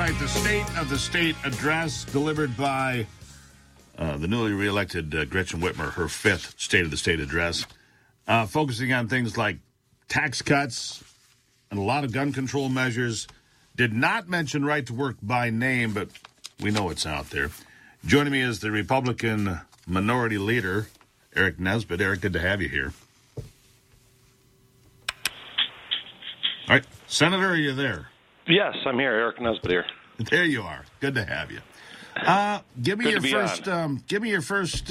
right, the State of the State address delivered by the newly reelected Gretchen Whitmer, her fifth State of the State address, focusing on things like tax cuts and a lot of gun control measures. Did not mention right to work by name, but we know it's out there. Joining me is the Republican Minority Leader, Eric Nesbitt. Eric, good to have you here. All right, Senator, are you there? Yes, I'm here. Eric Nesbitt here. There you are. Good to have you. Give me your first. Give me your first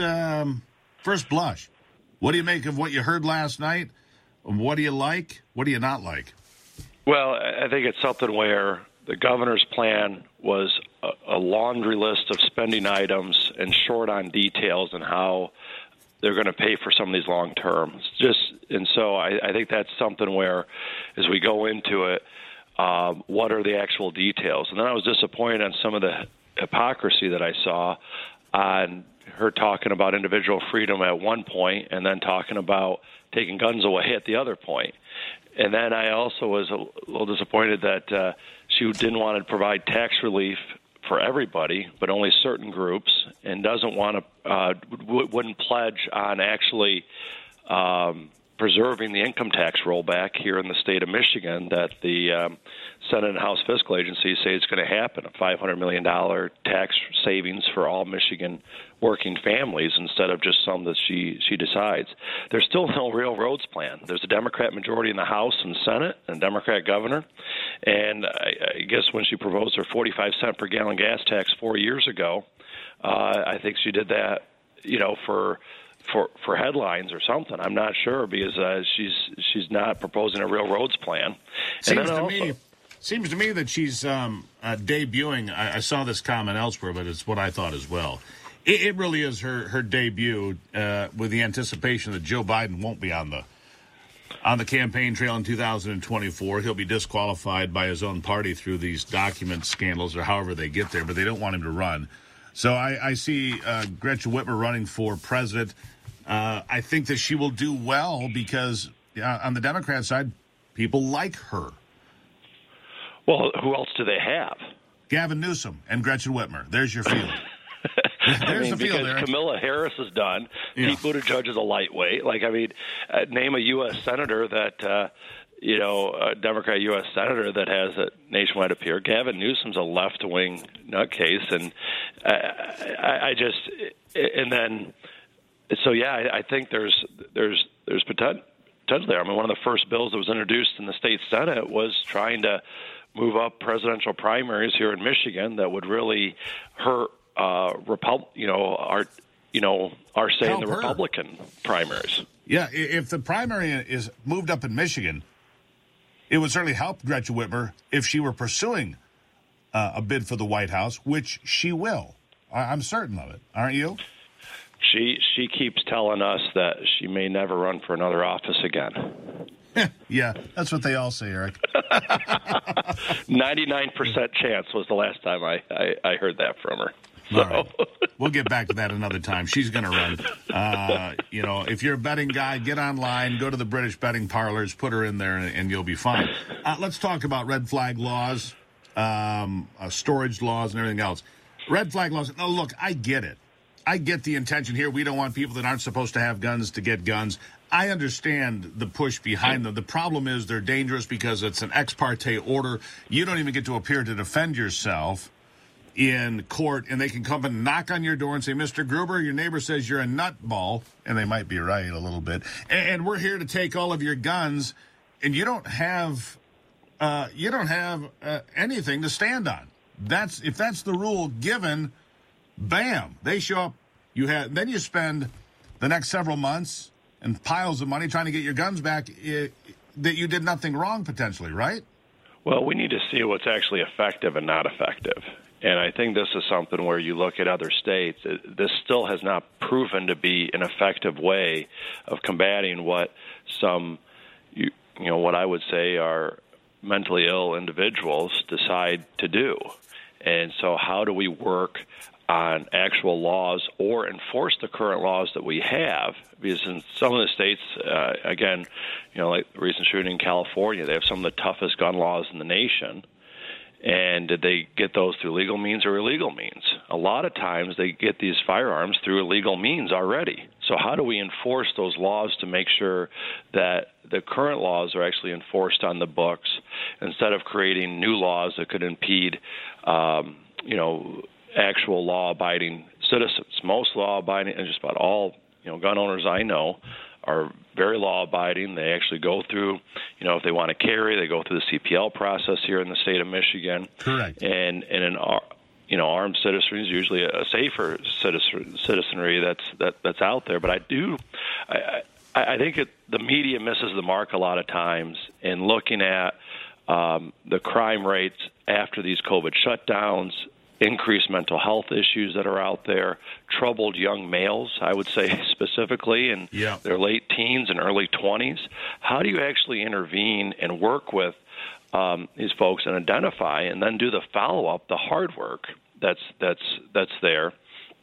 blush. What do you make of what you heard last night? What do you like? What do you not like? Well, I think it's something where the governor's plan was a laundry list of spending items and short on details and how they're going to pay for some of these long terms. So I think that's something where, as we go into it, what are the actual details? And then I was disappointed on some of the hypocrisy that I saw on her talking about individual freedom at one point and then talking about taking guns away at the other point. And then I also was a little disappointed that she didn't want to provide tax relief for everybody, but only certain groups, and doesn't want to wouldn't pledge on actually preserving the income tax rollback here in the state of Michigan that the Senate and House fiscal agencies say it's going to happen, a $500 million tax savings for all Michigan working families instead of just some that she decides. There's still no real roads plan. There's a Democrat majority in the House and Senate and a Democrat governor. And I guess when she proposed her 45-cent per gallon gas tax 4 years ago, I think she did that, for headlines or something. I'm not sure because she's not proposing a real roads plan. Seems to me that she's debuting. I saw this comment elsewhere, but it's what I thought as well. It really is her debut with the anticipation that Joe Biden won't be on the campaign trail in 2024. He'll be disqualified by his own party through these document scandals or however they get there, but they don't want him to run. So I see Gretchen Whitmer running for president. I think that she will do well because on the Democrat side, people like her. Well, who else do they have? Gavin Newsom and Gretchen Whitmer. There's your field. There's the field, because Eric. Kamala Harris is done. Yeah. Pete Buttigieg is a lightweight. Name a U.S. senator that, a Democrat U.S. senator that has a nationwide appeal. Gavin Newsom's a left-wing nutcase, and I think there's potential there. I mean, one of the first bills that was introduced in the state Senate was trying to move up presidential primaries here in Michigan that would really hurt our say in the Republican primaries. Yeah, if the primary is moved up in Michigan, it would certainly help Gretchen Whitmer if she were pursuing a bid for the White House, which she will. I'm certain of it. Aren't you? She keeps telling us that she may never run for another office again. Yeah, that's what they all say, Eric. 99% chance was the last time I heard that from her. So. All right. We'll get back to that another time. She's going to run. If you're a betting guy, get online, go to the British betting parlors, put her in there, and you'll be fine. Let's talk about red flag laws, storage laws, and everything else. Red flag laws. No, look, I get it. I get the intention here. We don't want people that aren't supposed to have guns to get guns. I understand the push behind them. The problem is they're dangerous because it's an ex parte order. You don't even get to appear to defend yourself in court, and they can come and knock on your door and say, Mr. Gruber, your neighbor says you're a nutball, and they might be right a little bit, and we're here to take all of your guns, and you don't have anything to stand on. If that's the rule given, bam, they show up. Then you spend the next several months and piles of money trying to get your guns back that you did nothing wrong potentially, right? Well, we need to see what's actually effective and not effective. And I think this is something where you look at other states. This still has not proven to be an effective way of combating what some, what I would say are mentally ill individuals decide to do. And so how do we work on actual laws or enforce the current laws that we have? Because in some of the states, like the recent shooting in California, they have some of the toughest gun laws in the nation. And did they get those through legal means or illegal means? A lot of times they get these firearms through illegal means already. So how do we enforce those laws to make sure that the current laws are actually enforced on the books instead of creating new laws that could impede, actual law-abiding citizens? Most law-abiding, and just about all, gun owners I know are very law-abiding. They actually go through, if they want to carry, they go through the CPL process here in the state of Michigan. Correct. And armed citizenry is usually a safer citizenry that's out there. But I think the media misses the mark a lot of times in looking at the crime rates after these COVID shutdowns, increased mental health issues that are out there, troubled young males, I would say specifically, in their late teens and early 20s. How do you actually intervene and work with these folks and identify and then do the follow-up, the hard work that's there?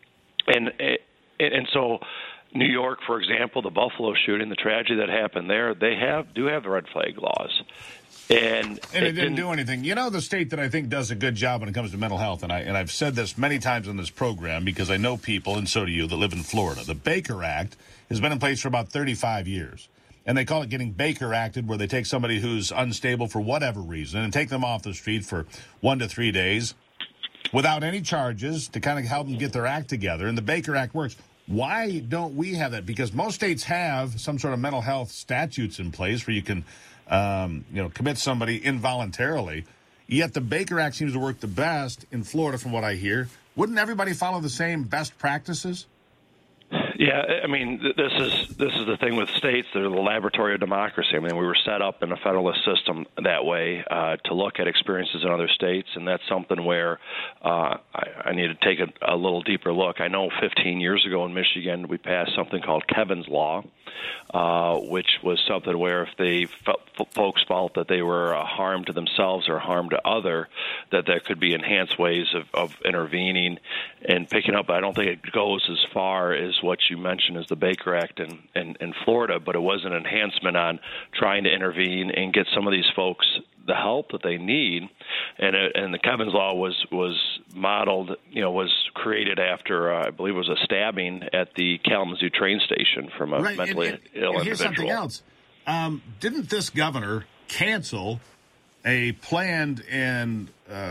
And so New York, for example, the Buffalo shooting, the tragedy that happened there, they do have the red flag laws. And it didn't do anything. The state that I think does a good job when it comes to mental health, and I've said this many times on this program because I know people, and so do you, that live in Florida. The Baker Act has been in place for about 35 years. And they call it getting Baker Acted, where they take somebody who's unstable for whatever reason and take them off the street for 1 to 3 days without any charges to kind of help them get their act together. And the Baker Act works. Why don't we have that? Because most states have some sort of mental health statutes in place where you can commit somebody involuntarily. Yet the Baker Act seems to work the best in Florida, from what I hear. Wouldn't everybody follow the same best practices? Yeah, I mean, this is the thing with states. They're the laboratory of democracy. I mean, we were set up in a federalist system that way to look at experiences in other states, and that's something where I need to take a little deeper look. I know 15 years ago in Michigan, we passed something called Kevin's Law, which was something where if folks felt that they were a harm to themselves or harm to other, that there could be enhanced ways of intervening and picking up. I don't think it goes as far as what you mentioned as the Baker Act in Florida, but it was an enhancement on trying to intervene and get some of these folks the help that they need. And the Kevin's Law was modeled, was created after, I believe it was a stabbing at the Kalamazoo train station from a mentally ill individual. Here's something else. Didn't this governor cancel a planned and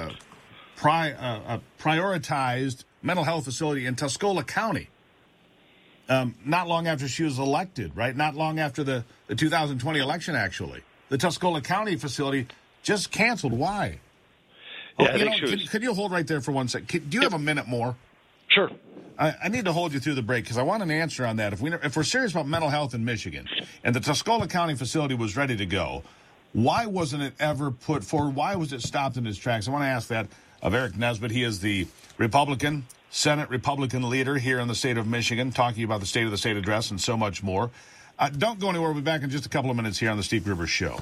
prioritized mental health facility in Tuscola County not long after she was elected, right? Not long after the 2020 election, actually. The Tuscola County facility just canceled. Why? Yeah, could you hold right there for 1 second? Do you have a minute more? Sure. I need to hold you through the break because I want an answer on that. If we're serious about mental health in Michigan and the Tuscola County facility was ready to go, why wasn't it ever put forward? Why was it stopped in its tracks? I want to ask that of Eric Nesbitt. He is the Senate Republican leader here in the state of Michigan, talking about the State of the State address and so much more. Don't go anywhere. We'll be back in just a couple of minutes here on the Steve Gruber Show.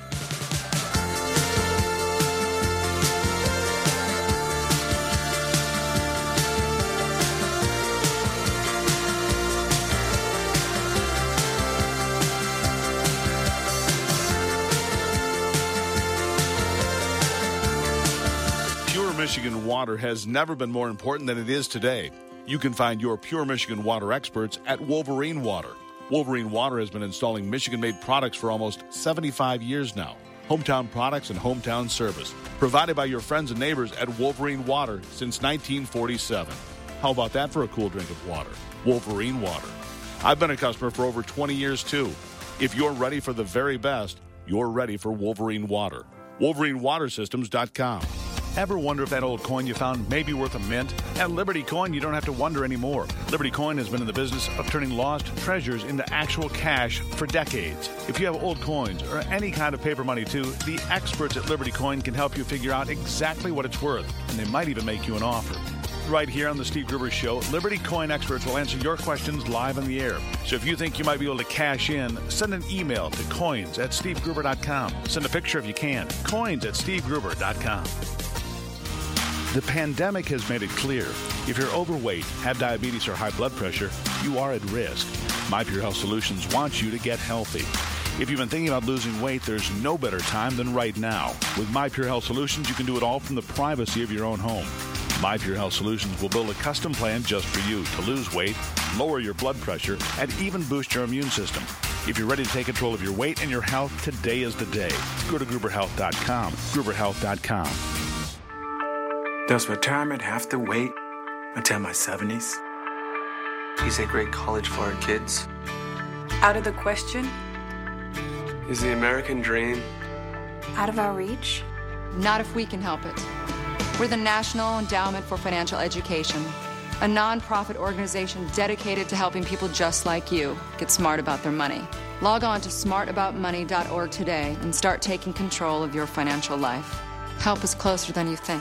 Michigan water has never been more important than it is today. You can find your Pure Michigan water experts at Wolverine Water. Wolverine Water has been installing Michigan-made products for almost 75 years now. Hometown products and hometown service provided by your friends and neighbors at Wolverine Water since 1947. How about that for a cool drink of water? Wolverine Water. I've been a customer for over 20 years, too. If you're ready for the very best, you're ready for Wolverine Water. WolverineWaterSystems.com. Ever wonder if that old coin you found may be worth a mint? At Liberty Coin, you don't have to wonder anymore. Liberty Coin has been in the business of turning lost treasures into actual cash for decades. If you have old coins or any kind of paper money too, the experts at Liberty Coin can help you figure out exactly what it's worth, and they might even make you an offer. Right here on the Steve Gruber Show, Liberty Coin experts will answer your questions live on the air. So if you think you might be able to cash in, send an email to coins@stevegruber.com. Send a picture if you can. coins@stevegruber.com. The pandemic has made it clear, if you're overweight, have diabetes or high blood pressure, you are at risk. My Pure Health Solutions wants you to get healthy. If you've been thinking about losing weight, there's no better time than right now. With My Pure Health Solutions, you can do it all from the privacy of your own home. My Pure Health Solutions will build a custom plan just for you to lose weight, lower your blood pressure, and even boost your immune system. If you're ready to take control of your weight and your health, today is the day. Go to GruberHealth.com. GruberHealth.com. Does retirement have to wait until my 70s? Is a great college for our kids? Out of the question? Is the American dream Out of our reach? Not if we can help it. We're the National Endowment for Financial Education, a nonprofit organization dedicated to helping people just like you get smart about their money. Log on to smartaboutmoney.org today and start taking control of your financial life. Help is closer than you think.